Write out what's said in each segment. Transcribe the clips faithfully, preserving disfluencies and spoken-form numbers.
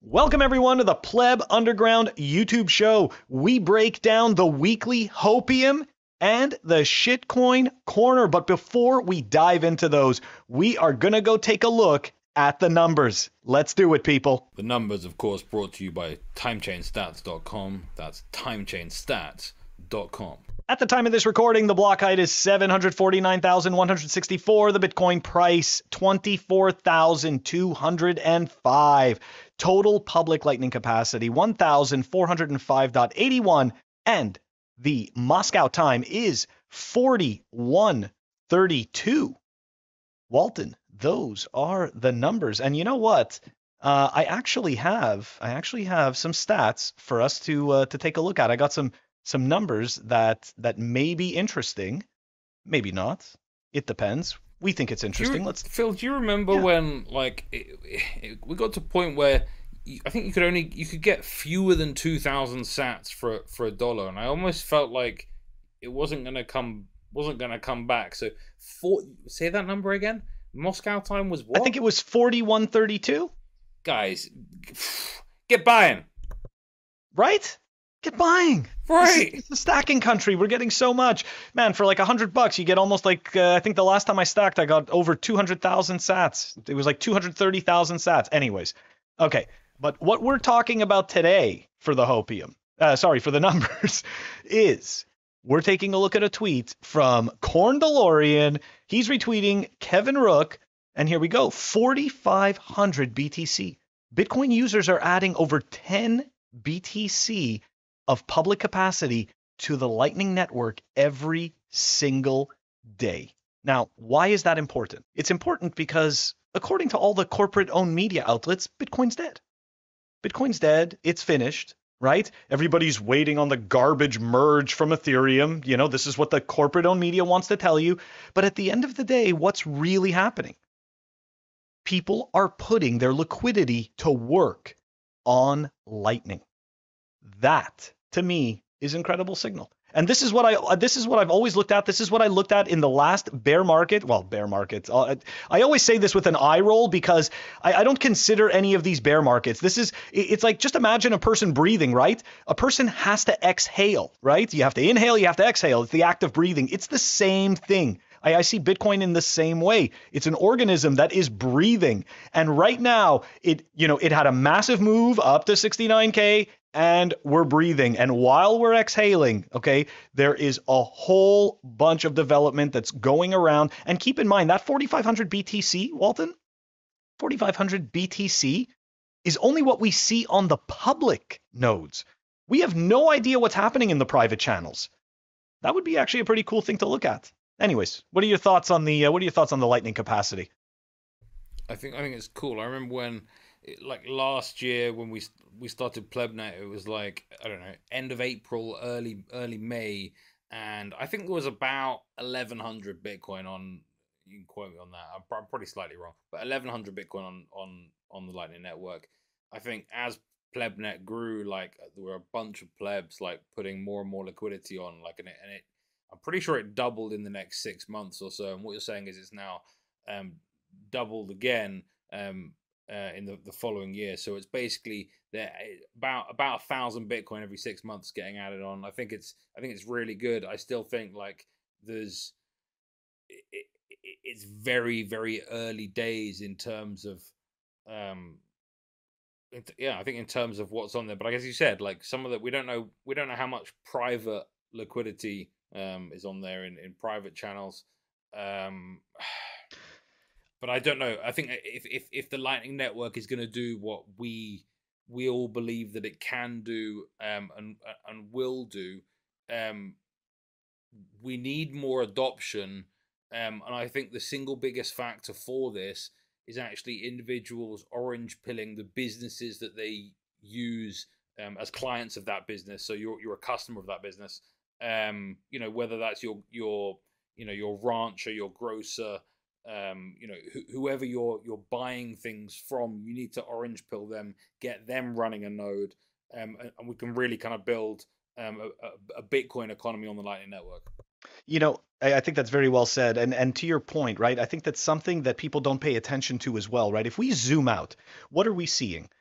Welcome everyone to the Pleb Underground YouTube show. We break down the weekly Hopium and the Shitcoin Corner. But before we dive into those, we are going to go take a look at the numbers. Let's do it, people. The numbers, of course, brought to you by Timechain Stats dot com. That's Timechain Stats dot com. At the time of this recording, the block height is seven hundred forty-nine thousand one hundred sixty-four. The Bitcoin price, twenty-four thousand two hundred five. Total public Lightning capacity, one thousand four hundred five point eight one. And the Moscow time is forty-one thirty-two. Walton, those are the numbers. And you know what? Uh, I actually have I actually have some stats for us to uh, to take a look at. I got some some numbers that that may be interesting, maybe not. It depends. We think it's interesting. You, Let's Phil, do you remember yeah. when like it, it, we got to a point where you, I think you could only you could get fewer than two thousand sats for for a dollar, and I almost felt like it wasn't gonna come wasn't gonna come back. So, for, say that number again. Moscow time was what? I think it was forty-one thirty-two. Guys, get buying. Right? Get buying. Right. It's a stacking country. We're getting so much. Man, for like a hundred bucks, you get almost like, uh, I think the last time I stacked, I got over two hundred thousand sats. It was like two hundred thirty thousand sats. Anyways. Okay. But what we're talking about today for the Hopium, uh, sorry, for the numbers, is we're taking a look at a tweet from Corn DeLorean. He's retweeting Kevin Rook. And here we go. forty-five hundred B T C. Bitcoin users are adding over ten B T C of public capacity to the Lightning Network every single day. Now, why is that important? It's important because according to all the corporate-owned media outlets, Bitcoin's dead. Bitcoin's dead. It's finished, right? Everybody's waiting on the garbage merge from Ethereum. You know, this is what the corporate-owned media wants to tell you. But at the end of the day, what's really happening? People are putting their liquidity to work on Lightning. That, to me, is incredible signal. And this is what I this is what I've always looked at. This is what I looked at in the last bear market. Well, bear market. Uh, I always say this with an eye roll because I, I don't consider any of these bear markets. This is it's like just imagine a person breathing, right? A person has to exhale, right? You have to inhale, you have to exhale. It's the act of breathing. It's the same thing. I, I see Bitcoin in the same way. It's an organism that is breathing. And right now, it you know it had a massive move up to sixty-nine K. And we're breathing. And while we're exhaling, okay, there is a whole bunch of development that's going around. And keep in mind that forty-five hundred B T C, Walton, forty-five hundred B T C is only what we see on the public nodes. We have no idea what's happening in the private channels. That would be actually a pretty cool thing to look at. Anyways, what are your thoughts on the uh, what are your thoughts on the Lightning capacity? I think I think it's cool. I remember when like last year when we we started PlebNet, it was like I don't know end of April, early early May, and I think there was about eleven hundred Bitcoin on. You can quote me on that. I'm, I'm probably slightly wrong, but eleven hundred Bitcoin on on on the Lightning Network. I think as PlebNet grew, like there were a bunch of plebs like putting more and more liquidity on, like and it, and it I'm pretty sure it doubled in the next six months or so. And what you're saying is it's now um, doubled again. Um, Uh, in the, the following year, so it's basically there about about a thousand Bitcoin every six months getting added on. I think it's I think it's really good. I still think like there's it, it, it's very very early days in terms of um yeah I think in terms of what's on there. But like as you said, like some of that we don't know we don't know how much private liquidity um is on there in in private channels. Um, But I don't know. I think if if if the Lightning Network is going to do what we we all believe that it can do um, and and will do, um, we need more adoption. Um, and I think the single biggest factor for this is actually individuals orange pilling the businesses that they use um, as clients of that business. So you're you're a customer of that business. Um, you know, whether that's your your you know your rancher, your grocer. Um, you know, wh- whoever you're you're buying things from, you need to orange pill them, get them running a node, um, and, and we can really kind of build um, a, a, a Bitcoin economy on the Lightning Network. You know, I, I think that's very well said. And and to your point, right? I think that's something that people don't pay attention to as well, right? If we zoom out, what are we seeing?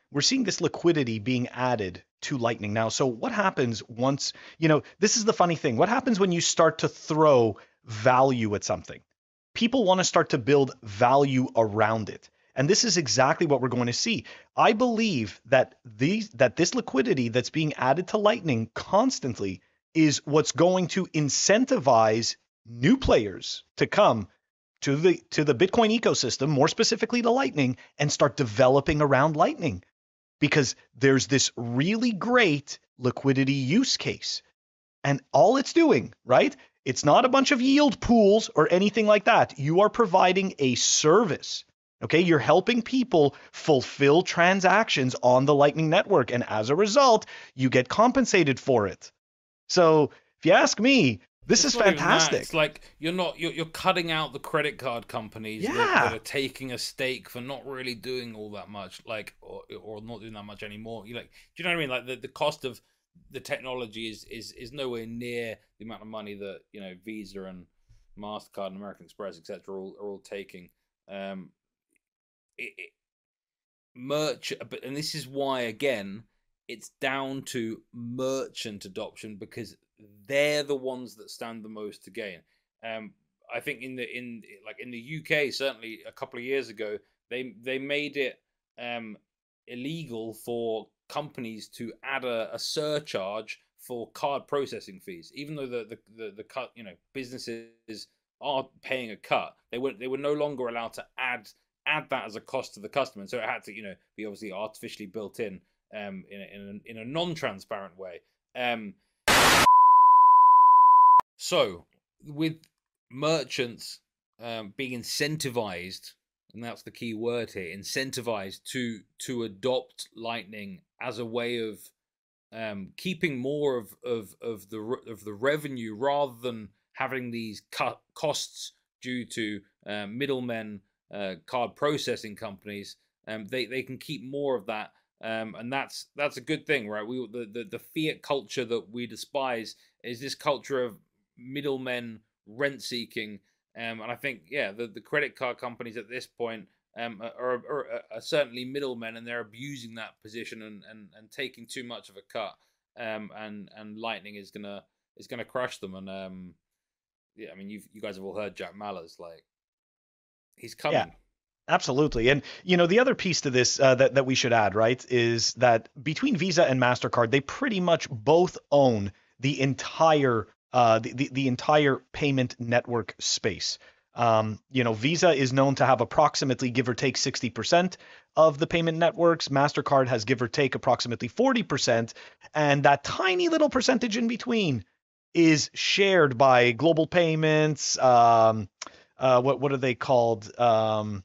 we're seeing this liquidity being added to Lightning now. So what happens once, you know, this is the funny thing. What happens when you start to throw value at something? People want to start to build value around it. And this is exactly what we're going to see. I believe that these that this liquidity that's being added to Lightning constantly is what's going to incentivize new players to come to the to the Bitcoin ecosystem, more specifically to Lightning, and start developing around Lightning, because there's this really great liquidity use case. And all it's doing, right? It's not a bunch of yield pools or anything like that. You are providing a service. Okay, you're helping people fulfill transactions on the Lightning Network, and as a result, you get compensated for it. So, if you ask me, this It's is not even that. fantastic. It's like you're not you're, you're cutting out the credit card companies that, Yeah. that are taking a stake for not really doing all that much, like or, or not doing that much anymore. You like, do you know what I mean? Like the, the cost of the technology is is is nowhere near the amount of money that, you know, Visa and MasterCard and American Express, et cetera, are all, are all taking. Um, it, it, merch, but and this is why again it's down to merchant adoption, because they're the ones that stand the most to gain. Um, I think in the in like in the U K, certainly a couple of years ago, they they made it um, illegal for companies to add a, a surcharge for card processing fees, even though the the, the the cut you know businesses are paying a cut. They were they were no longer allowed to add add that as a cost to the customer, and so it had to you know be obviously artificially built in um, in a, in a, in a non-transparent way. Um, so with merchants um, being incentivized, and that's the key word here, incentivized to to adopt Lightning as a way of um, keeping more of, of of the of the revenue, rather than having these cut costs due to uh, middlemen, uh, card processing companies. Um, they they can keep more of that, um, and that's that's a good thing, right? We the, the the fiat culture that we despise is this culture of middlemen rent seeking, um, and I think yeah, the the credit card companies at this point um, are, are, are certainly middlemen, and they're abusing that position and, and, and taking too much of a cut, um, and and Lightning is gonna is gonna crush them, and um, yeah, I mean you you guys have all heard Jack Mallers, like he's coming. Yeah. Absolutely. And, you know, the other piece to this uh, that, that we should add, right, is that between Visa and MasterCard, they pretty much both own the entire uh, the, the, the entire payment network space. Um, you know, Visa is known to have approximately, give or take, sixty percent of the payment networks. MasterCard has, give or take, approximately forty percent. And that tiny little percentage in between is shared by Global Payments. Um, uh, what, what are they called? Um,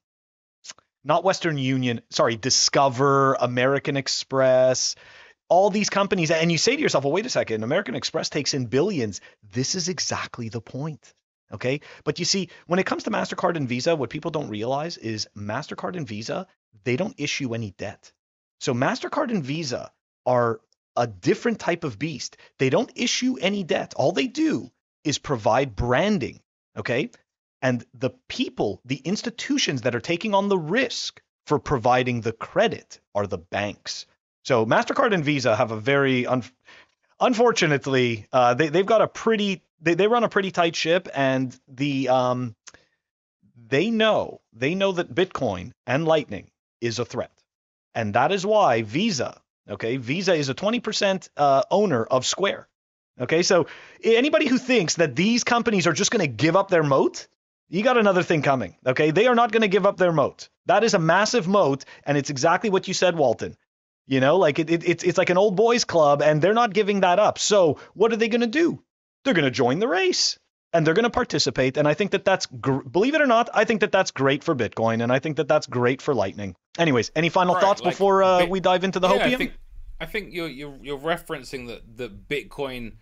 not Western Union, sorry, Discover, American Express, all these companies. And you say to yourself, well, wait a second, American Express takes in billions. This is exactly the point. Okay. But you see, when it comes to MasterCard and Visa, what people don't realize is MasterCard and Visa, they don't issue any debt. So MasterCard and Visa are a different type of beast. They don't issue any debt. All they do is provide branding. Okay. And the people, the institutions that are taking on the risk for providing the credit are the banks. So MasterCard and Visa have a very, un- unfortunately, uh, they, they've got a pretty, they, they run a pretty tight ship, and the um, they know, they know that Bitcoin and Lightning is a threat. And that is why Visa, okay, Visa is a twenty percent uh, owner of Square. Okay, so anybody who thinks that these companies are just going to give up their moat, you got another thing coming, okay? They are not going to give up their moat. That is a massive moat, and it's exactly what you said, Walton. You know, like it, it, it's it's like an old boys club, and they're not giving that up. So what are they going to do? They're going to join the race, and they're going to participate. And I think that that's, gr- believe it or not, I think that that's great for Bitcoin, and I think that that's great for Lightning. Anyways, any final Right, thoughts like, before uh, Bit- we dive into the yeah, hopium? I think I think you're you're you're referencing that the Bitcoin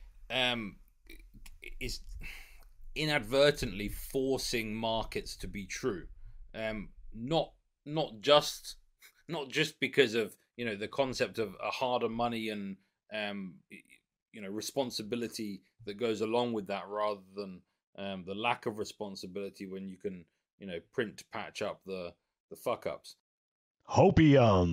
um is inadvertently forcing markets to be true, um not not just not just because of you know the concept of a harder money and um you know responsibility that goes along with that, rather than um the lack of responsibility when you can you know print to patch up the the fuck ups. Hopium.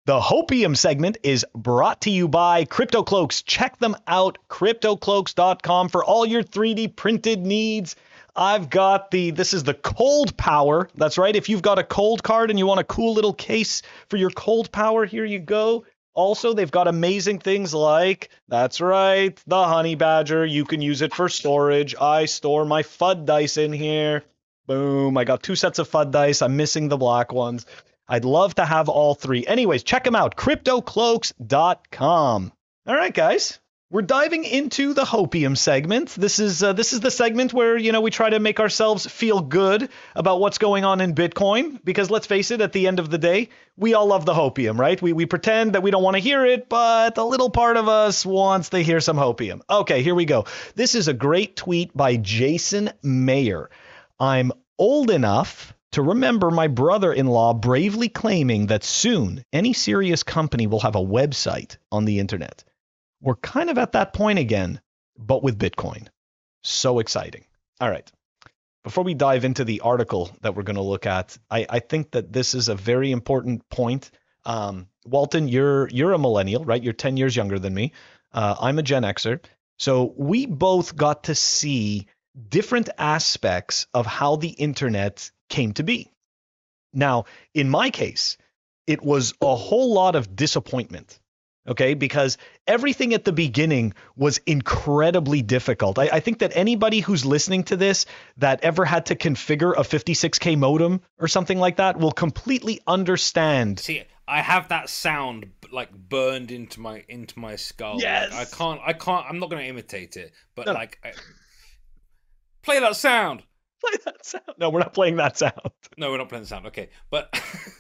The Hopium segment is brought to you by CryptoCloaks. Check them out, crypto cloaks dot com, for all your three D printed needs. I've got the, this is the Cold Power. That's right. If you've got a cold card and you want a cool little case for your Cold Power, here you go. Also, they've got amazing things like, that's right, the Honey Badger. You can use it for storage. I store my F U D dice in here. Boom. I got two sets of F U D dice. I'm missing the black ones. I'd love to have all three. Anyways, check them out, crypto cloaks dot com. All right, guys. We're diving into the Hopium segment. This is uh, this is the segment where, you know, we try to make ourselves feel good about what's going on in Bitcoin, because let's face it, at the end of the day, we all love the Hopium, right? We we pretend that we don't want to hear it, but a little part of us wants to hear some Hopium. Okay, here we go. This is a great tweet by Jason Mayer. I'm old enough to remember my brother-in-law bravely claiming that soon any serious company will have a website on the internet. We're kind of at that point again, but with Bitcoin. So exciting. All right. Before we dive into the article that we're going to look at, I, I think that this is a very important point. Um, Walton, you're you're a millennial, right? You're ten years younger than me. Uh, I'm a Gen Xer. So we both got to see different aspects of how the internet came to be. Now, in my case, it was a whole lot of disappointment. Okay, because everything at the beginning was incredibly difficult. I, I think that anybody who's listening to this that ever had to configure a fifty-six K modem or something like that will completely understand. See, I have that sound like burned into my into my skull. Yes. Like, I can't. I can't. I'm not going to imitate it, but No. like, I, play that sound. Play that sound. No, we're not playing that sound. No, we're not playing the sound. Okay, but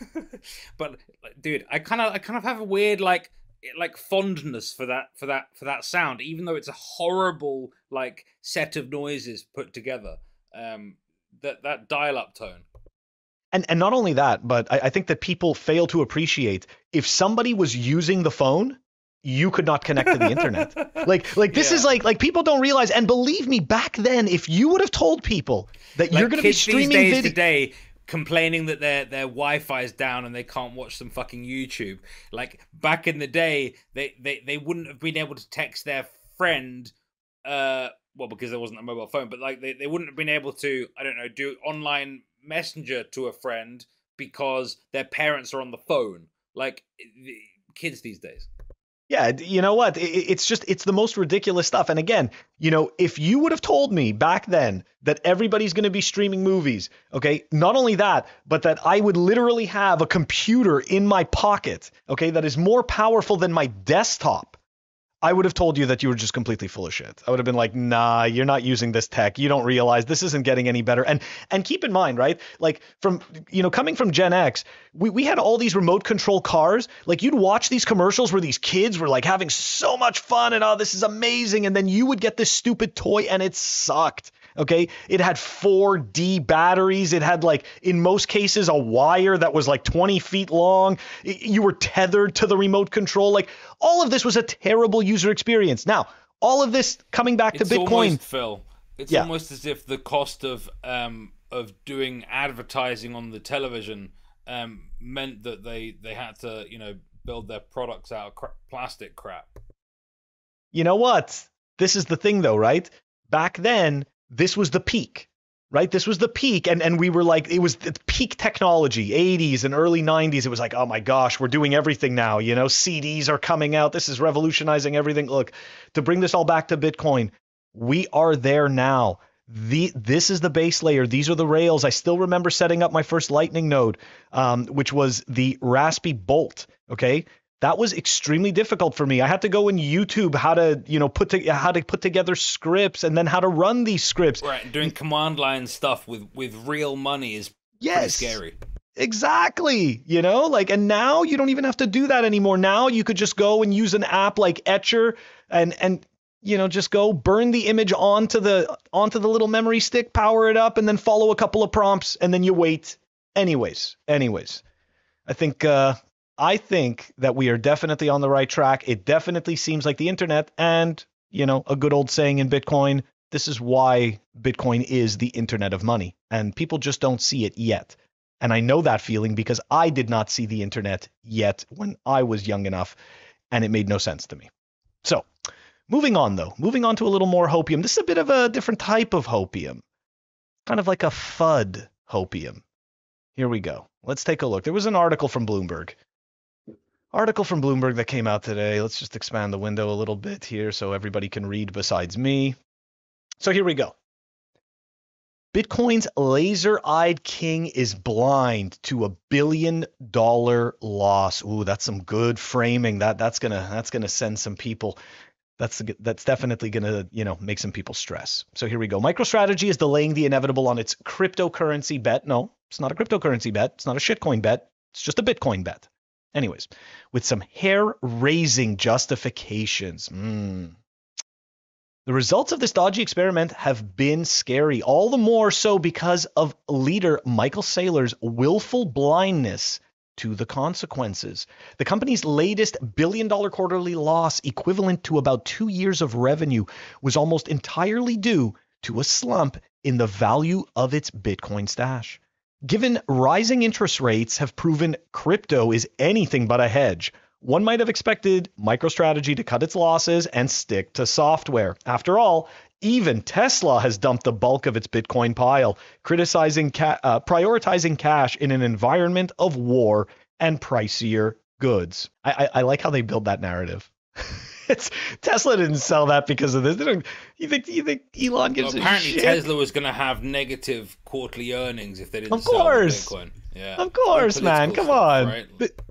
but dude, I kind of I kind of have a weird like. like fondness for that for that for that sound, even though it's a horrible like set of noises put together. Um that that dial-up tone. And and not only that, but I, I think that people fail to appreciate, if somebody was using the phone, you could not connect to the internet. Like like this Yeah. is like like people don't realize. And believe me, back then, if you would have told people that Like you're going to be kids streaming these days video, today complaining that their their Wi-Fi is down and they can't watch some fucking YouTube. Like back in the day, they they, they wouldn't have been able to text their friend, uh, well, because there wasn't a mobile phone, but like they, they wouldn't have been able to, I don't know, do online messenger to a friend because their parents are on the phone. Like the kids these days. Yeah, you know what? It, it's just, it's the most ridiculous stuff. And again, you know, if you would have told me back then that everybody's going to be streaming movies, okay, not only that, but that I would literally have a computer in my pocket, okay, that is more powerful than my desktop, I would have told you that you were just completely full of shit. I would have been like, nah, you're not using this tech. You don't realize this isn't getting any better. And and keep in mind, right? Like from, you know, coming from Gen X, we, we had all these remote control cars. Like you'd watch these commercials where these kids were like having so much fun and oh, this is amazing. And then you would get this stupid toy and it sucked. Okay. It had four D batteries. It had like, in most cases, a wire that was like twenty feet long. You were tethered to the remote control. Like all of this was a terrible user experience. Now, all of this coming back It's to Bitcoin. almost, Phil, it's Yeah. almost as if the cost of um of doing advertising on the television um meant that they they had to, you know, build their products out of cra- plastic crap. You know what? This is the thing though, right? Back then, this was the peak, right? This was the peak. And, and we were like, it was the peak technology, eighties and early nineties. It was like, oh my gosh, we're doing everything now. You know, C Ds are coming out. This is revolutionizing everything. Look, to bring this all back to Bitcoin, we are there now. The, this is the base layer. These are the rails. I still remember setting up my first Lightning node, um, which was the Raspberry Bolt. Okay. That was extremely difficult for me. I had to go in YouTube how to, you know, put to, how to put together scripts and then how to run these scripts. Right, doing command line stuff with with real money is Yes. pretty scary. Exactly. You know, like, and now you don't even have to do that anymore. Now you could just go and use an app like Etcher and, and, you know, just go burn the image onto the, onto the little memory stick, power it up, and then follow a couple of prompts and then you wait. Anyways, anyways, I think, uh, I think that we are definitely on the right track. It definitely seems like the internet and, you know, a good old saying in Bitcoin, this is why Bitcoin is the internet of money and people just don't see it yet. And I know that feeling because I did not see the internet yet when I was young enough, and it made no sense to me. So, moving on though, moving on to a little more hopium. This is a bit of a different type of hopium, kind of like a FUD hopium. Here we go. Let's take a look. There was an article from Bloomberg. Article from Bloomberg that came out today. Let's just expand the window a little bit here so everybody can read besides me. So here we go. Bitcoin's laser-eyed king is blind to a billion dollar loss. Ooh, that's some good framing. That that's gonna that's gonna send some people. That's that's definitely gonna you know make some people stress. So here we go. MicroStrategy is delaying the inevitable on its cryptocurrency bet. No, it's not a cryptocurrency bet. It's not a shitcoin bet. It's just a Bitcoin bet. Anyways, with some hair-raising justifications. Mm. The results of this dodgy experiment have been scary, all the more so because of leader Michael Saylor's willful blindness to the consequences. The company's latest billion-dollar quarterly loss, equivalent to about two years of revenue, was almost entirely due to a slump in the value of its Bitcoin stash. Given rising interest rates have proven crypto is anything but a hedge, one might have expected MicroStrategy to cut its losses and stick to software. After all, even Tesla has dumped the bulk of its Bitcoin pile, criticizing ca- uh, prioritizing cash in an environment of war and pricier goods. I, I, I like how they build that narrative. It's Tesla didn't sell that because of this. They don't, you think you think Elon gives well, a apparently shit? Tesla was going to have negative quarterly earnings if they didn't of sell course. the Bitcoin. Yeah, of course, man. Come stuff, on. Right?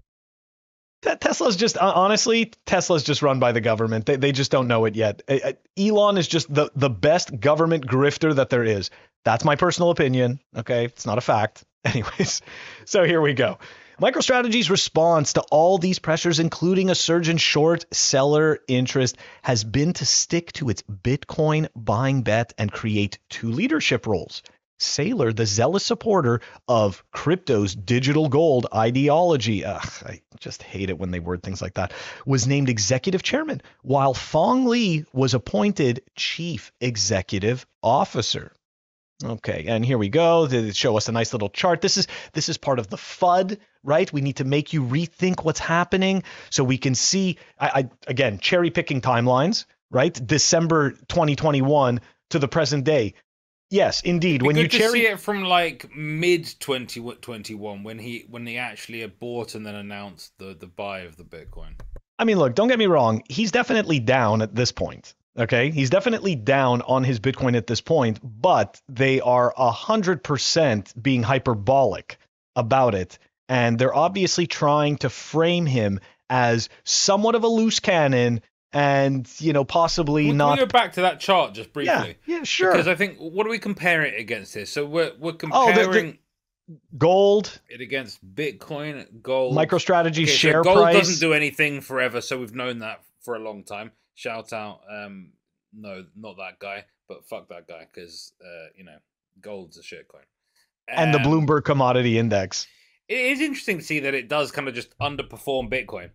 Te- Tesla's just honestly, Tesla's just run by the government. They they just don't know it yet. Uh, Elon is just the the best government grifter that there is. That's my personal opinion. Okay, it's not a fact. Anyways, so here we go. MicroStrategy's response to all these pressures, including a surge in short seller interest, has been to stick to its Bitcoin buying bet and create two leadership roles. Saylor, the zealous supporter of crypto's digital gold ideology, ugh, I just hate it when they word things like that, was named executive chairman, while Phong Li was appointed chief executive officer. Okay, and here we go. They show us a nice little chart. This is this is part of the FUD, right? We need to make you rethink what's happening so we can see, I, I again, cherry picking timelines, right? December twenty twenty-one to the present day. Yes, indeed. When good you to cherry see it from like mid twenty twenty-one when he when he actually had bought and then announced the the buy of the Bitcoin. I mean, look, don't get me wrong. He's definitely down at this point. Okay, he's definitely down on his Bitcoin at this point, but they are a hundred percent being hyperbolic about it, and they're obviously trying to frame him as somewhat of a loose cannon, and you know, possibly Can we, not. Can we go back to that chart just briefly? Yeah, yeah, sure. Because I think what do we compare it against here? So we're we're comparing oh, the, the gold it against Bitcoin, gold, MicroStrategy okay, share so gold price. doesn't do anything forever, so we've known that for a long time. Shout out, um, no, not that guy, but fuck that guy, because uh, you know, gold's a shitcoin. Um, and the Bloomberg Commodity Index. It is interesting to see that it does kind of just underperform Bitcoin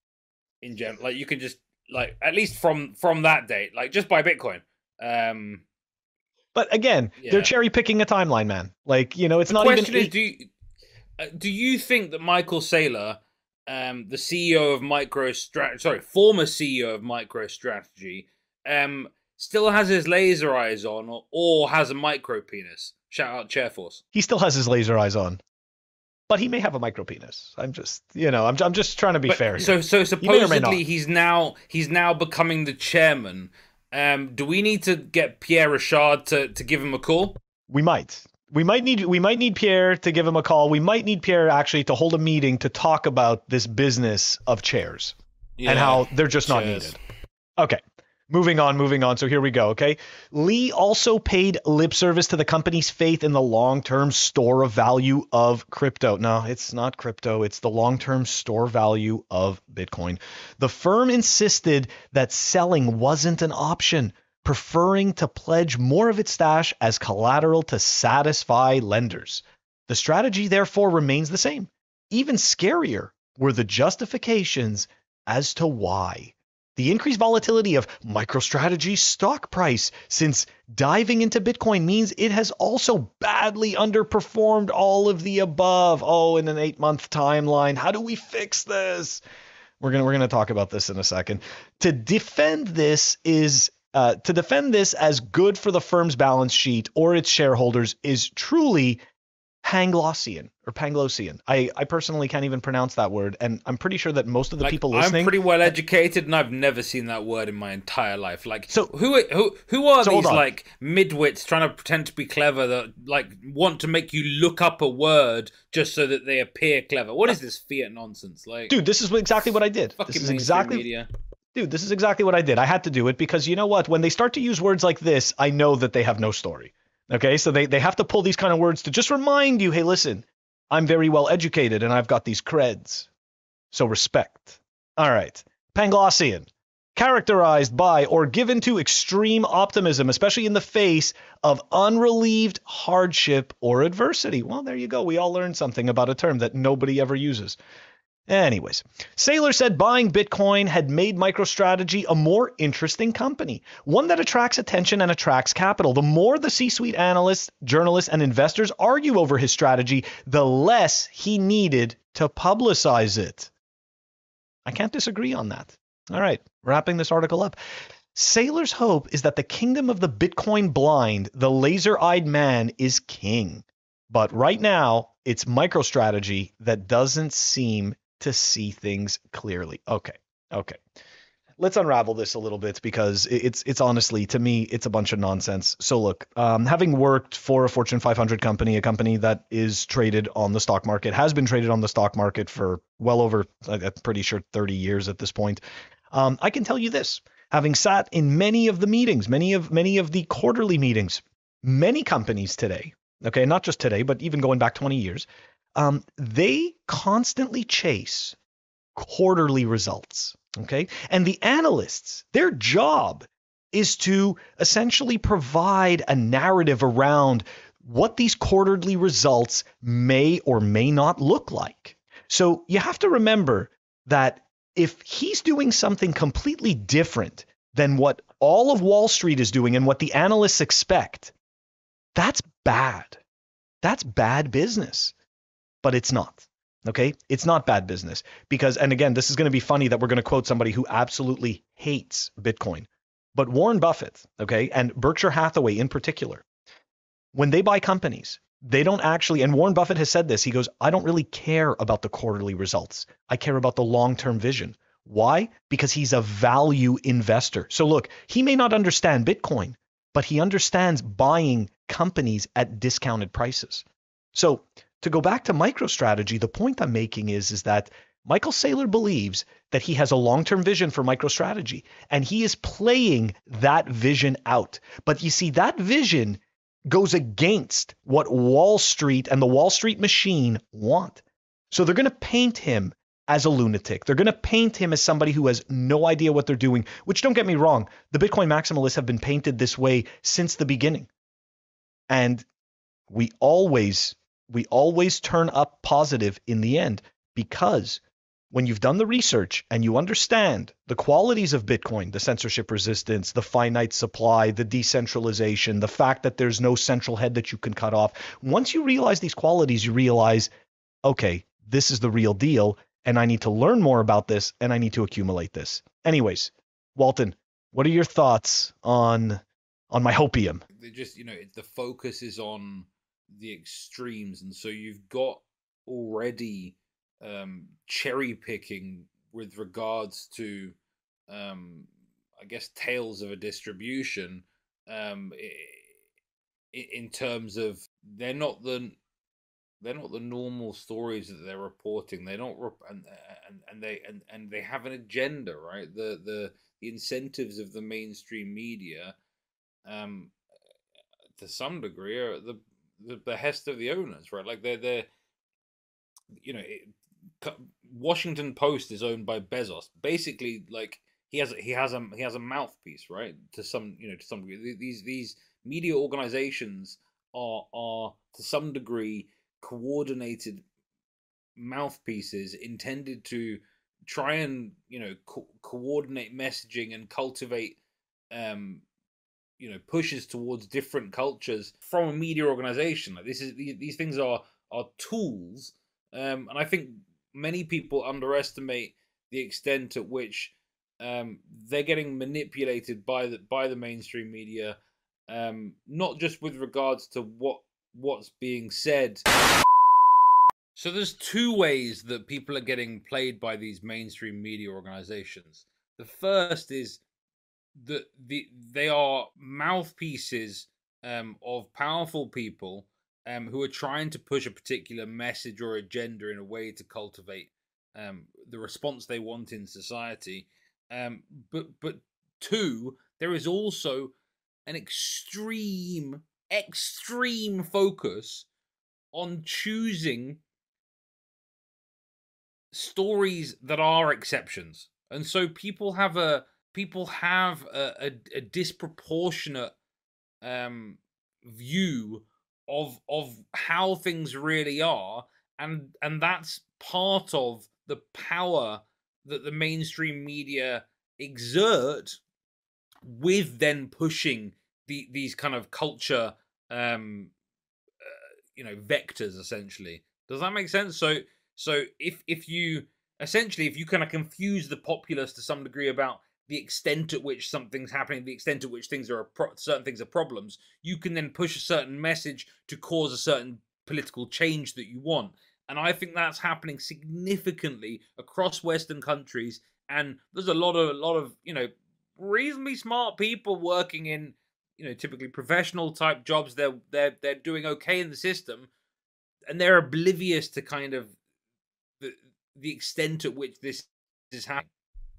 in general. Like you can just like at least from from that date, like just buy Bitcoin. Um, but again, yeah. They're cherry picking a timeline, man. Like you know, it's the not question even. Is, do you, uh, do you think that Michael Saylor, Um, the C E O of MicroStrategy, sorry, former C E O of MicroStrategy, um, still has his laser eyes on, or, or has a micro penis. Shout out Chairforce. He still has his laser eyes on, but he may have a micro penis. I'm just, you know, I'm, I'm just trying to be but, fair. Here. So, so supposedly he may may he's now he's now becoming the chairman. Um, do we need to get Pierre Richard to to give him a call? We might. We might need we might need Pierre to give him a call. We might need Pierre actually to hold a meeting to talk about this business of chairs yeah, and how they're just chairs. Not needed. Okay, moving on, moving on. So here we go. Okay, Lee also paid lip service to the company's faith in the long-term store of value of crypto. No, it's not crypto. It's the long-term store value of Bitcoin. The firm insisted that selling wasn't an option, preferring to pledge more of its stash as collateral to satisfy lenders. The strategy, therefore, remains the same. Even scarier were the justifications as to why. the increased volatility of MicroStrategy's stock price, since diving into Bitcoin means it has also badly underperformed all of the above. Oh, in an eight-month timeline, how do we fix this? We're gonna we're gonna talk about this in a second. To defend this is uh, to defend this as good for the firm's balance sheet or its shareholders is truly Panglossian or Panglossian. I, I personally can't even pronounce that word, and I'm pretty sure that most of the like, people listening. I'm pretty well educated, and I've never seen that word in my entire life. Like, so who who who are so these like midwits trying to pretend to be clever that like want to make you look up a word just so that they appear clever? What is this fiat nonsense? Like, dude, this is exactly what I did. Fucking this is exactly. Media. Dude, this is exactly what I did. I had to do it because you know what? When they start to use words like this, I know that they have no story. Okay, so they, they have to pull these kind of words to just remind you, hey, listen, I'm very well educated and I've got these creds. So respect. All right. Panglossian, characterized by or given to extreme optimism, especially in the face of unrelieved hardship or adversity. Well, there you go. We all learned something about a term that nobody ever uses. Anyways, Saylor said buying Bitcoin had made MicroStrategy a more interesting company, one that attracts attention and attracts capital. The more the C-suite analysts, journalists, and investors argue over his strategy, the less he needed to publicize it. I can't disagree on that. All right, wrapping this article up. Saylor's hope is that the kingdom of the Bitcoin blind, the laser-eyed man, is king. But right now, it's MicroStrategy that doesn't seem to see things clearly. Okay, okay. Let's unravel this a little bit because it's it's honestly, to me, it's a bunch of nonsense. So look, um, having worked for a Fortune five hundred company, a company that is traded on the stock market, has been traded on the stock market for well over, I'm pretty sure, thirty years at this point, um, I can tell you this. Having sat in many of the meetings, many of many of the quarterly meetings, many companies today, okay, not just today, but even going back twenty years, Um, they constantly chase quarterly results, okay? And the analysts, their job is to essentially provide a narrative around what these quarterly results may or may not look like. So you have to remember that if he's doing something completely different than what all of Wall Street is doing and what the analysts expect, that's bad. That's bad business. But it's not, okay? It's not bad business because, and again, this is going to be funny that we're going to quote somebody who absolutely hates Bitcoin, but Warren Buffett, okay, and Berkshire Hathaway in particular, when they buy companies, they don't actually, and Warren Buffett has said this, he goes, I don't really care about the quarterly results. I care about the long-term vision. Why? Because he's a value investor. So look, he may not understand Bitcoin, but he understands buying companies at discounted prices. So to go back to MicroStrategy, the point I'm making is, is that Michael Saylor believes that he has a long-term vision for MicroStrategy, and he is playing that vision out. But you see, that vision goes against what Wall Street and the Wall Street machine want. So they're going to paint him as a lunatic. They're going to paint him as somebody who has no idea what they're doing, which, don't get me wrong, the Bitcoin maximalists have been painted this way since the beginning. And we always... we always turn up positive in the end, because when you've done the research and you understand the qualities of Bitcoin, the censorship resistance, the finite supply, the decentralization, the fact that there's no central head that you can cut off, once you realize these qualities, you realize, okay, this is the real deal, and I need to learn more about this, and I need to accumulate this. Anyways, Walton, what are your thoughts on on my hopium? They just, you know, the focus is on the extremes, and so you've got already um cherry picking with regards to um I guess tales of a distribution, um in terms of they're not the they're not the normal stories that they're reporting. They're not rep- and, and and they and, and they have an agenda, right? The the the incentives of the mainstream media, um to some degree, are the the behest of the owners, right? Like they're they're you know, it, Washington Post is owned by Bezos. Basically, like he has he has a he has a mouthpiece, right? To some you know to some degree, these these media organizations are are to some degree coordinated mouthpieces intended to try and you know co- coordinate messaging and cultivate um you know pushes towards different cultures from a media organization. Like this is these things are are tools, um and I think many people underestimate the extent at which um they're getting manipulated by the by the mainstream media, um not just with regards to what what's being said. So there's two ways that people are getting played by these mainstream media organizations. The first is that the they are mouthpieces um, of powerful people um, who are trying to push a particular message or agenda in a way to cultivate um, the response they want in society. Um, but but two, there is also an extreme extreme focus on choosing stories that are exceptions, and so people have a people have a, a, a disproportionate um, view of of how things really are, and and that's part of the power that the mainstream media exert with then pushing the these kind of culture um uh, you know vectors essentially. Does that make sense? So so if if you essentially if you kind of confuse the populace to some degree about the extent at which something's happening, the extent at which things are a pro- certain things are problems, you can then push a certain message to cause a certain political change that you want. And I think that's happening significantly across Western countries. And there's a lot of a lot of you know reasonably smart people working in you know typically professional type jobs. They're they're they're doing okay in the system, and they're oblivious to kind of the the extent at which this is happening,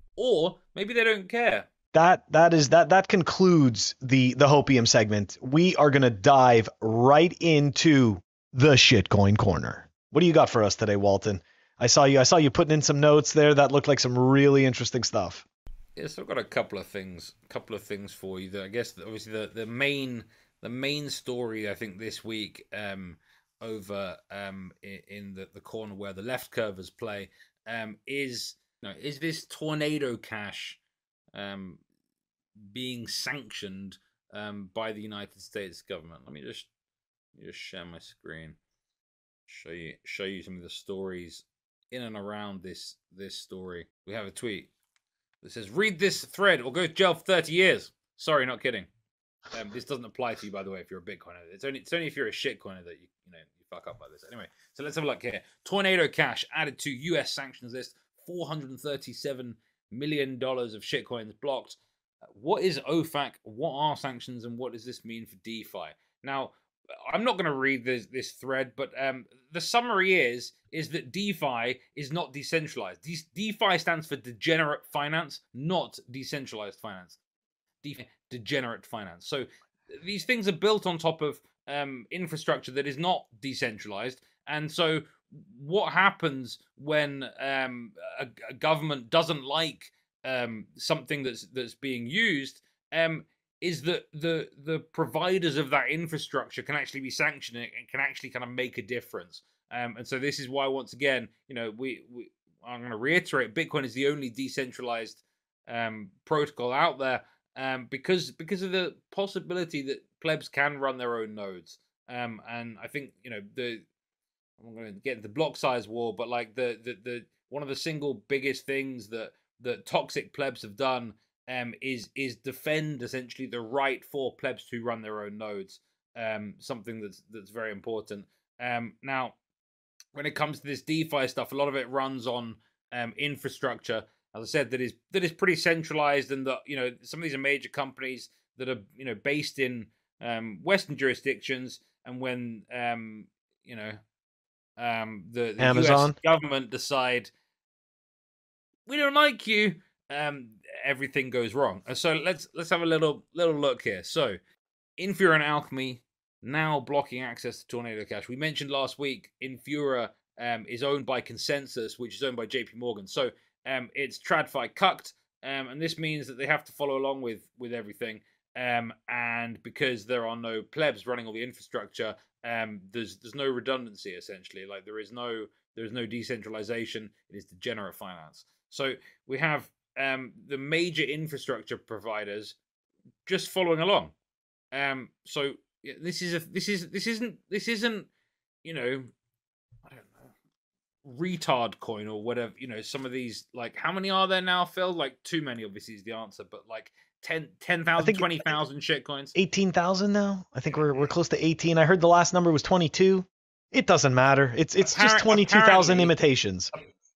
or maybe they don't care. That that is that that concludes the the Hopium segment. We are gonna dive right into the shitcoin corner. What do you got for us today, Walton? I saw you I saw you putting in some notes there that looked like some really interesting stuff. Yes, I've got a couple of things, a couple of things for you. That I guess obviously the the main the main story I think this week um, over um, in, in the the corner where the left curvers play um, is you know, is this Tornado Cash um, being sanctioned um, by the United States government? Let me just let me just share my screen, show you show you some of the stories in and around this this story. We have a tweet that says, "Read this thread or go to jail for thirty years." Sorry, not kidding. Um, this doesn't apply to you, by the way, if you're a Bitcoiner. It's only it's only if you're a shitcoiner that you you know you fuck up like this. Anyway, so let's have a look here. Tornado Cash added to U S sanctions list. four hundred thirty-seven million dollars of shitcoins blocked. What is O FAC? What are sanctions, and what does this mean for DeFi? Now, I'm not going to read this this thread, but um, the summary is is that DeFi is not decentralized. De- DeFi stands for degenerate finance, not decentralized finance. DeFi, degenerate finance. So these things are built on top of um, infrastructure that is not decentralized, and so what happens when um, a, a government doesn't like um, something that's that's being used? Um, is that the the providers of that infrastructure can actually be sanctioned and can actually kind of make a difference. Um, and so this is why, once again, you know, we, we I'm going to reiterate, Bitcoin is the only decentralized um, protocol out there um, because because of the possibility that plebs can run their own nodes. Um, and I think you know the I'm going to get into the block size war, but like the the the one of the single biggest things that that toxic plebs have done um, is is defend essentially the right for plebs to run their own nodes. Um, something that's that's very important. Um, now, when it comes to this DeFi stuff, a lot of it runs on um, infrastructure, as I said, that is that is pretty centralized, and that you know some of these are major companies that are you know based in um, Western jurisdictions, and when um, you know um, the, the U S Amazon. government decide we don't like you, um, everything goes wrong. So let's let's have a little little look here. So, Infura and Alchemy now blocking access to Tornado Cash. We mentioned last week Infura um, is owned by Consensus, which is owned by J P Morgan. So um, it's TradFi cucked, um, and this means that they have to follow along with with everything. Um, and because there are no plebs running all the infrastructure, um, there's there's no redundancy essentially. Like there is no There is no decentralization. It is degenerate finance. So we have um, the major infrastructure providers just following along. Um, so this is a this is this isn't this isn't you know I don't know retard coin or whatever. You know, some of these, like, how many are there now, Phil? Like, too many obviously is the answer, but like ten thousand, twenty thousand shit coins. eighteen thousand now. I think we're we're close to eighteen. I heard the last number was twenty-two. It doesn't matter. It's it's Appar- just twenty-two thousand imitations.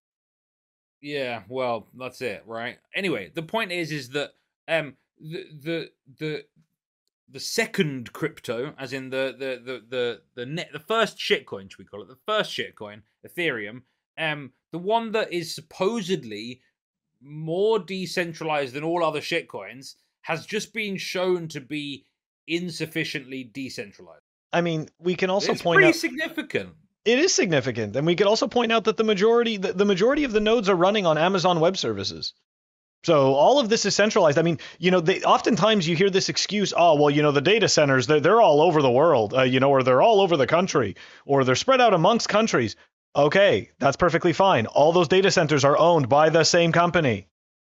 Yeah, well, that's it, right? Anyway, the point is is that um the the the the second crypto, as in the the the the the net the first shitcoin, should we call it, the first shitcoin, Ethereum, um the one that is supposedly more decentralized than all other shitcoins, has just been shown to be insufficiently decentralized. I mean, we can also it's point pretty out significant. It is significant, and we could also point out that the majority the, the majority of the nodes are running on Amazon Web Services. So all of this is centralized. I mean, you know, they, oftentimes you hear this excuse, oh, well, you know, the data centers, they're, they're all over the world, uh, you know, or they're all over the country, or they're spread out amongst countries. Okay, that's perfectly fine. All those data centers are owned by the same company.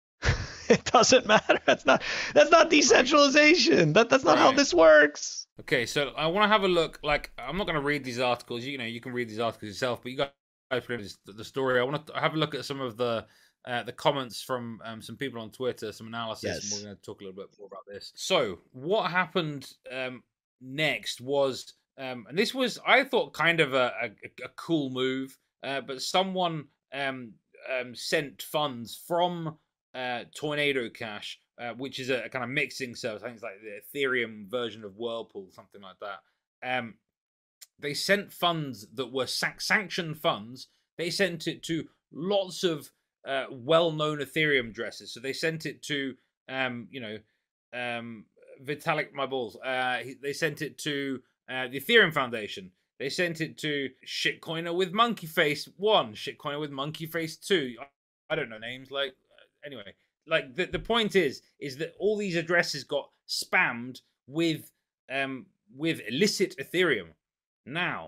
It doesn't matter. That's not that's not decentralization. That that's not right. How this works. Okay, so I want to have a look. Like, I'm not going to read these articles. You know, you can read these articles yourself, but you guys read the story. I want to have a look at some of the uh, the comments from um, some people on Twitter, some analysis, yes. And we're going to talk a little bit more about this. So, what happened um, next was, um, and this was, I thought, kind of a, a, a cool move, uh, but someone um, um, sent funds from uh, Tornado Cash, uh, which is a, a kind of mixing service. I think it's like the Ethereum version of Whirlpool, something like that. Um, they sent funds that were san- sanctioned funds. They sent it to lots of uh, well-known Ethereum addresses. So they sent it to, um, you know, um, Vitalik, my balls. Uh, he, they sent it to uh, the Ethereum Foundation. They sent it to Shitcoiner with Monkey Face one, Shitcoiner with Monkey Face two. I don't know names. Like, uh, anyway, like the the point is, is that all these addresses got spammed with um with illicit Ethereum. Now,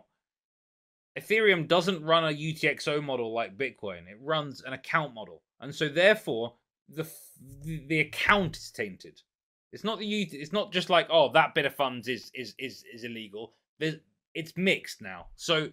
Ethereum doesn't run a U T X O model like Bitcoin. It runs an account model, and so therefore the the, the account is tainted. It's not the U T, it's not just like, oh, that bit of funds is is is is illegal. There's It's mixed now. So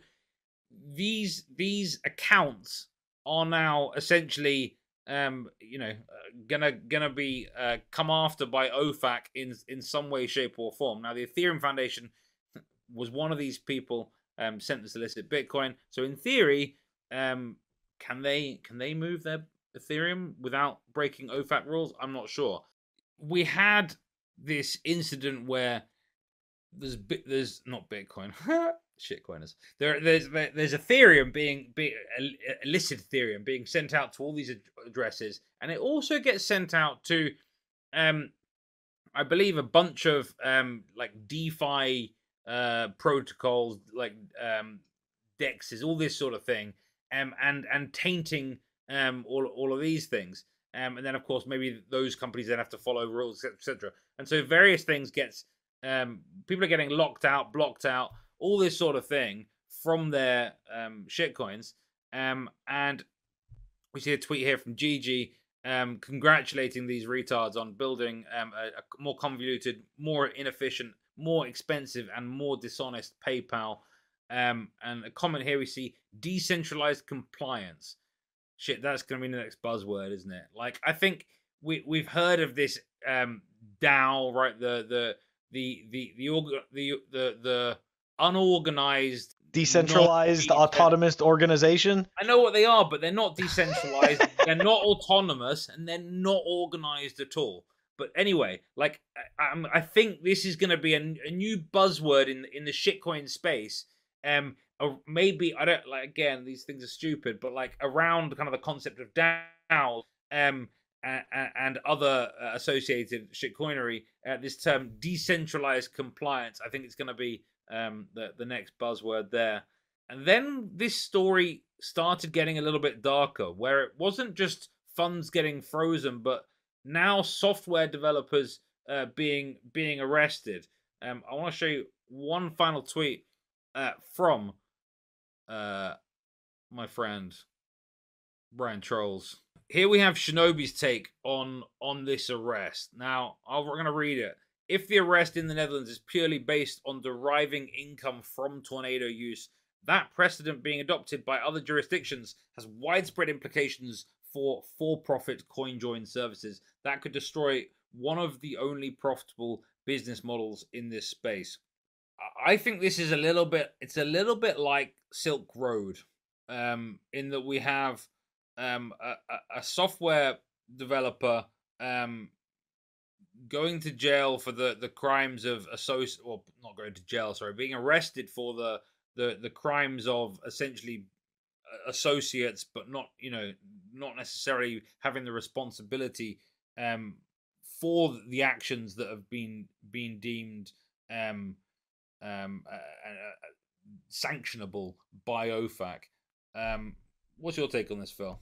these these accounts are now essentially, um, you know, uh, gonna gonna be uh, come after by O F A C in in some way, shape, or form. Now, the Ethereum Foundation was one of these people um, sent this illicit Bitcoin. So in theory, um, can they can they move their Ethereum without breaking O F A C rules? I'm not sure. We had this incident where there's there's not Bitcoin, shitcoiners. There there's there's Ethereum being, being illicit Ethereum being sent out to all these addresses, and it also gets sent out to, um, I believe a bunch of um like DeFi uh protocols, like um dexes, all this sort of thing, um and and tainting um all all of these things. Um, and then, of course, maybe those companies then have to follow rules, et cetera. And so various things gets, um, people are getting locked out, blocked out, all this sort of thing from their um, shitcoins. Um, and we see a tweet here from Gigi um, congratulating these retards on building um, a, a more convoluted, more inefficient, more expensive, and more dishonest PayPal. Um, and a comment here we see decentralized compliance. Shit, that's going to be the next buzzword, isn't it? Like, I think we we've heard of this um, DAO, right? The the the the the org- the the, the unorganized, decentralized, autonomous organization. I know what they are, but they're not decentralized. They're not autonomous, and they're not organized at all. But anyway, like I, I think this is going to be a, a new buzzword in in the shitcoin space. Um. Or maybe, I don't, like, again, these things are stupid, but like around kind of the concept of DAO um, and, and other uh, associated shitcoinery, uh, this term decentralized compliance, I think it's going to be um, the, the next buzzword there. And then this story started getting a little bit darker, where it wasn't just funds getting frozen, but now software developers uh, being being arrested. Um, I want to show you one final tweet uh, from Uh, my friend Brian Trolls. Here we have Shinobi's take on on this arrest. Now, I'm going to read it. If the arrest in the Netherlands is purely based on deriving income from tornado use, that precedent being adopted by other jurisdictions has widespread implications for for-profit CoinJoin services that could destroy one of the only profitable business models in this space. I think this is a little bit, it's a little bit like Silk Road, um, in that we have um, a, a software developer um, going to jail for the, the crimes of associate, or not going to jail, sorry, being arrested for the, the, the crimes of essentially associates, but not, you know, not necessarily having the responsibility um, for the actions that have been been deemed um, um, uh, uh, sanctionable by O F A C. Um, what's your take on this, Phil?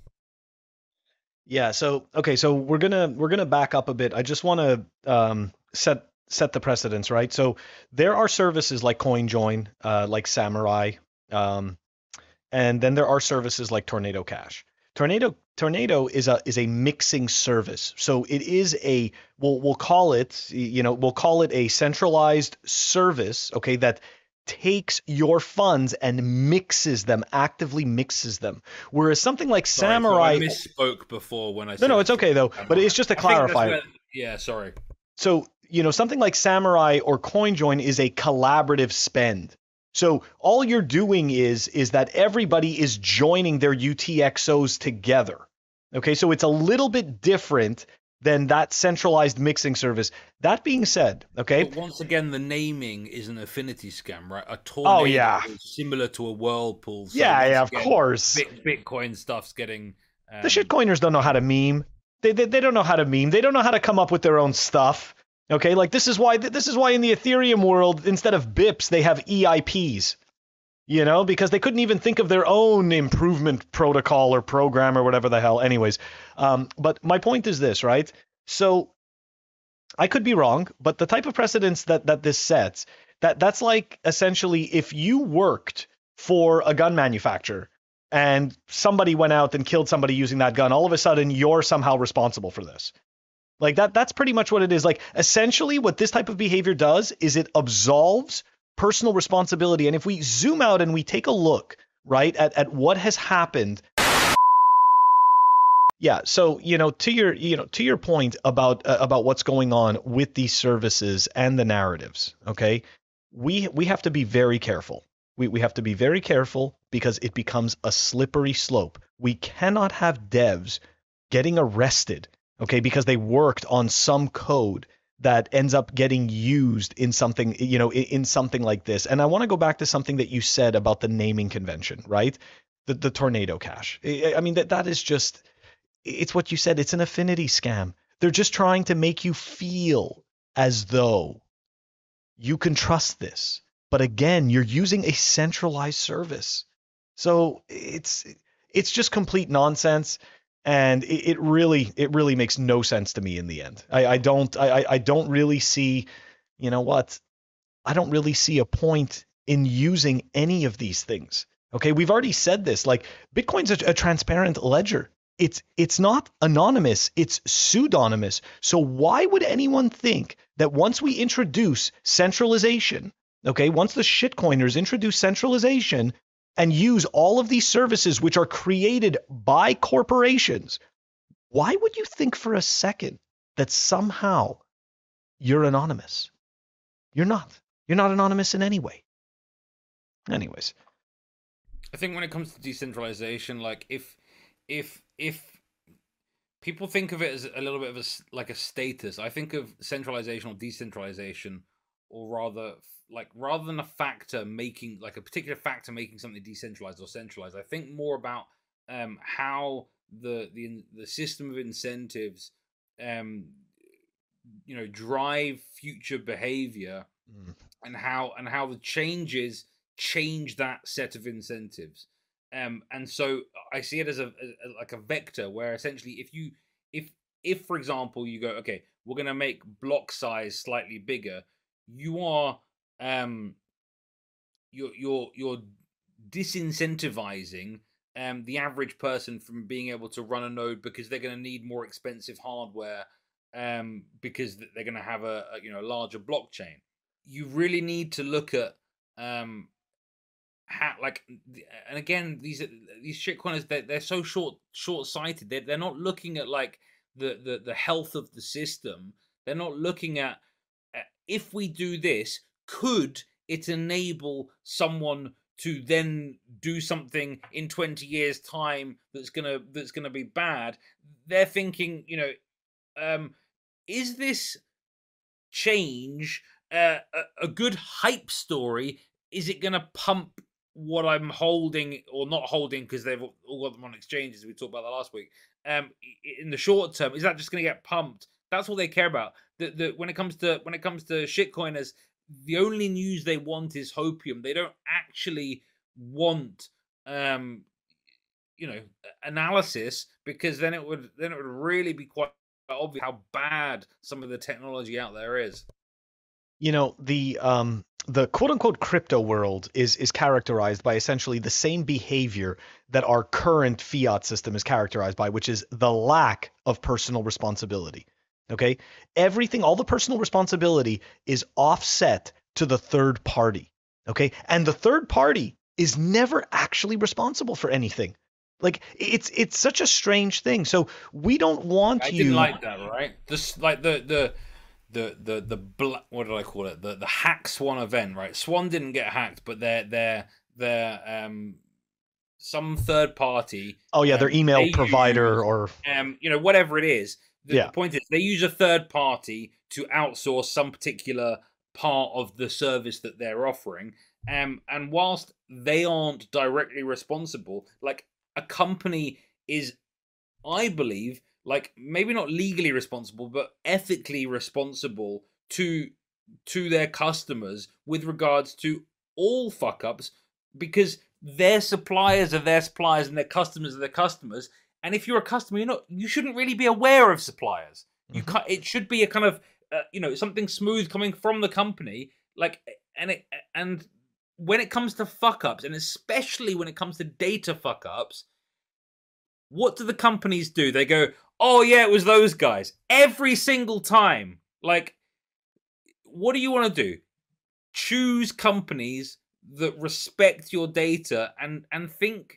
Yeah. So okay. So we're gonna we're gonna back up a bit. I just want to um, set set the precedence, right? So there are services like CoinJoin, uh, like Samurai, um, and then there are services like Tornado Cash. Tornado Tornado is a is a mixing service. So it is a we'll we'll call it you know we'll call it a centralized service, okay, that takes your funds and mixes them, actively mixes them. Whereas something like Sorry, Samurai, I misspoke before when I said no no it's okay though, but it's just to clarify. Where, yeah, sorry. So you know something like Samurai or CoinJoin is a collaborative spend. So all you're doing is is that everybody is joining their U T X Os together. Okay, so it's a little bit different than that centralized mixing service. That being said, okay. But once again, the naming is an affinity scam, right? A tornado oh, yeah. is similar to a whirlpool. So yeah, yeah, of again, course. Bitcoin stuff's getting. Um... The shitcoiners don't know how to meme. They, they they don't know how to meme. They don't know how to come up with their own stuff. Okay, like this is why this is why in the Ethereum world, instead of B I Ps, they have E I Ps. You know, because they couldn't even think of their own improvement protocol or program or whatever the hell. Anyways, um, but my point is this, right? So I could be wrong, but the type of precedence that that this sets, that that's like essentially if you worked for a gun manufacturer and somebody went out and killed somebody using that gun, all of a sudden you're somehow responsible for this. Like that, that's pretty much what it is. Like essentially what this type of behavior does is it absolves personal responsibility. And if we zoom out and we take a look, right, at, at what has happened. Yeah. So, you know, to your, you know, to your point about, uh, about what's going on with these services and the narratives. Okay. We, we have to be very careful. We, we have to be very careful because it becomes a slippery slope. We cannot have devs getting arrested, okay, because they worked on some code that ends up getting used in something, you know, in, in something like this. And I want to go back to something that you said about the naming convention, right? The the Tornado Cash. I, I mean, that that is just, it's what you said. It's an affinity scam. They're just trying to make you feel as though you can trust this. But again, you're using a centralized service. So it's it's just complete nonsense. And it, it really, it really makes no sense to me in the end. I, I don't, I, I don't really see, you know what? I don't really see a point in using any of these things. Okay, we've already said this. Like Bitcoin's a, a transparent ledger. It's, it's not anonymous. It's pseudonymous. So why would anyone think that once we introduce centralization, okay, once the shitcoiners introduce centralization, and use all of these services which are created by corporations, why would you think for a second that somehow you're anonymous? You're not. You're not anonymous in any way. Anyways. I think when it comes to decentralization, like if if if people think of it as a little bit of a, like a status, I think of centralization or decentralization, or rather like rather than a factor making like a particular factor making something decentralized or centralized, I think more about um, how the the the system of incentives, um, you know, drive future behavior, mm. and how and how the changes change that set of incentives. Um, and so I see it as a, a like a vector where essentially if you if if for example you go, okay, we're going to make block size slightly bigger, you are um you're you're you're disincentivizing um, the average person from being able to run a node because they're going to need more expensive hardware um, because they're going to have a, a you know larger blockchain. You really need to look at um, how, like, and again, these these shitcoiners, they're, they're so short short sighted. They're they're not looking at like the, the the health of the system. They're not looking at uh, if we do this, could it enable someone to then do something in twenty years time that's gonna that's gonna be bad. They're thinking, you know, um, is this change uh, a, a good hype story? Is it gonna pump what I'm holding or not holding because they've all got them on exchanges? We talked about that last week. Um, in the short term, is that just gonna get pumped? That's what they care about. The, the, when it comes to when it comes to shitcoiners, the only news they want is hopium. They don't actually want, um, you know, analysis, because then it would then it would really be quite obvious how bad some of the technology out there is. You know, the um, the quote unquote crypto world is is characterized by essentially the same behavior that our current fiat system is characterized by, which is the lack of personal responsibility. Okay, everything, all the personal responsibility is offset to the third party. Okay, and the third party is never actually responsible for anything. Like, it's it's such a strange thing. So we don't want I you. didn't like that, right? This like the the the the the bla- what did I call it? The the hack Swan event, right? Swan didn't get hacked, but they're they're they're um some third party. Oh yeah, um, their email they provider use, or um you know whatever it is. The, yeah. the point is they use a third party to outsource some particular part of the service that they're offering. Um, and whilst they aren't directly responsible, like a company is, I believe, like maybe not legally responsible, but ethically responsible to to their customers with regards to all fuck ups, because their suppliers are their suppliers and their customers are their customers. And if you're a customer, you're not, you shouldn't really be aware of suppliers. You Mhm. can't, it should be a kind of uh, you know something smooth coming from the company, like, and it and when it comes to fuck ups, and especially when it comes to data fuck ups, what do the companies do? They go, "Oh yeah, it was those guys," every single time. Like, what do you want to do? Choose companies that respect your data and and think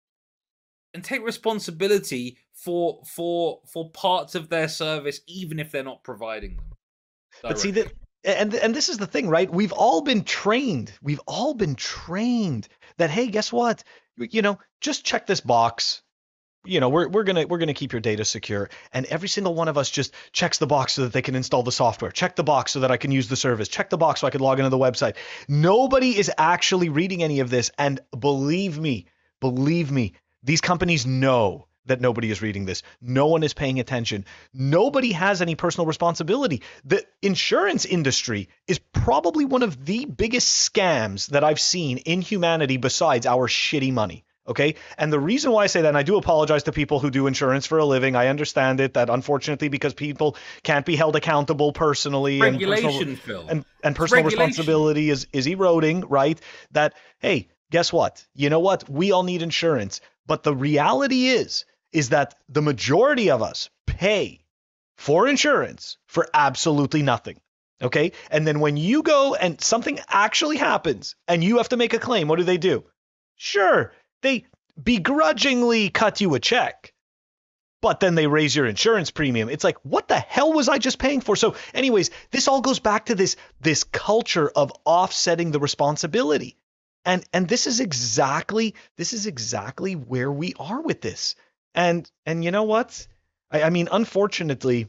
and take responsibility for for for parts of their service, even if they're not providing them directly. But see that, and and this is the thing, right? We've all been trained. We've all been trained that, hey, guess what? You know, just check this box. You know, we're we're gonna we're gonna keep your data secure, and every single one of us just checks the box so that they can install the software. Check the box so that I can use the service. Check the box so I can log into the website. Nobody is actually reading any of this, and believe me, believe me, these companies know that nobody is reading this. No one is paying attention. Nobody has any personal responsibility. The insurance industry is probably one of the biggest scams that I've seen in humanity besides our shitty money. Okay. And the reason why I say that, and I do apologize to people who do insurance for a living. I understand it, that unfortunately, because people can't be held accountable personally, regulation, and personal, Phil. and, and personal responsibility is, is eroding, right? That, hey, guess what? You know what? We all need insurance. But the reality is, is that the majority of us pay for insurance for absolutely nothing. Okay. And then when you go and something actually happens and you have to make a claim, what do they do? Sure, they begrudgingly cut you a check, but then they raise your insurance premium. It's like, what the hell was I just paying for? So anyways, this all goes back to this, this culture of offsetting the responsibility. And, and this is exactly, this is exactly where we are with this. And, and you know what? I, I mean, unfortunately,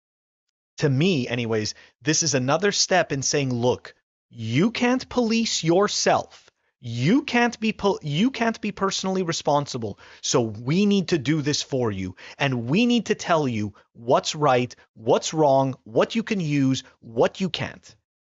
to me anyways, this is another step in saying, look, you can't police yourself. You can't be po- you can't be personally responsible. So we need to do this for you. And we need to tell you what's right, what's wrong, what you can use, what you can't.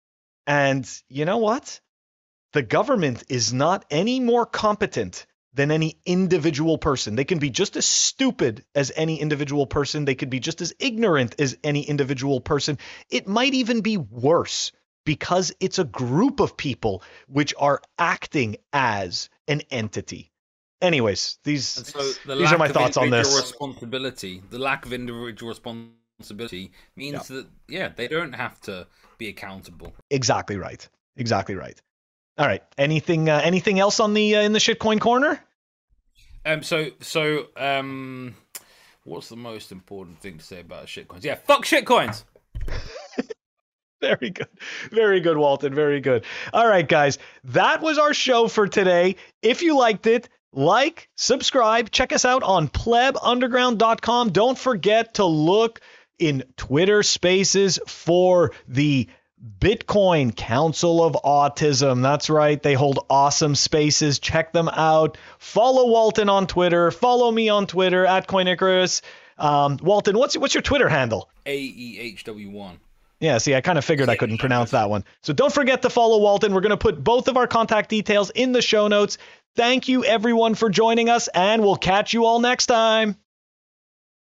And you know what? The government is not any more competent than any individual person. They can be just as stupid as any individual person. They could be just as ignorant as any individual person. It might even be worse, because it's a group of people which are acting as an entity. anyways, these so the these are my thoughts on this. Responsibility, the lack of individual responsibility means yeah. that yeah, they don't have to be accountable. Exactly right. Exactly right. All right. Anything uh, anything else on the uh, in the shitcoin corner? Um. So so um, what's the most important thing to say about shitcoins? Yeah. Fuck shitcoins. Very good. Very good, Walton. Very good. All right, guys. That was our show for today. If you liked it, like, subscribe, check us out on pleb underground dot com. Don't forget to look in Twitter Spaces for the Bitcoin Council of Autism. That's right. They hold awesome spaces. Check them out. Follow Walton on Twitter. Follow me on Twitter at Coin Icarus. Um, Walton, what's what's your Twitter handle? A E H W one. Yeah, see, I kind of figured I couldn't pronounce that one. So don't forget to follow Walton. We're going to put both of our contact details in the show notes. Thank you, everyone, for joining us, and we'll catch you all next time.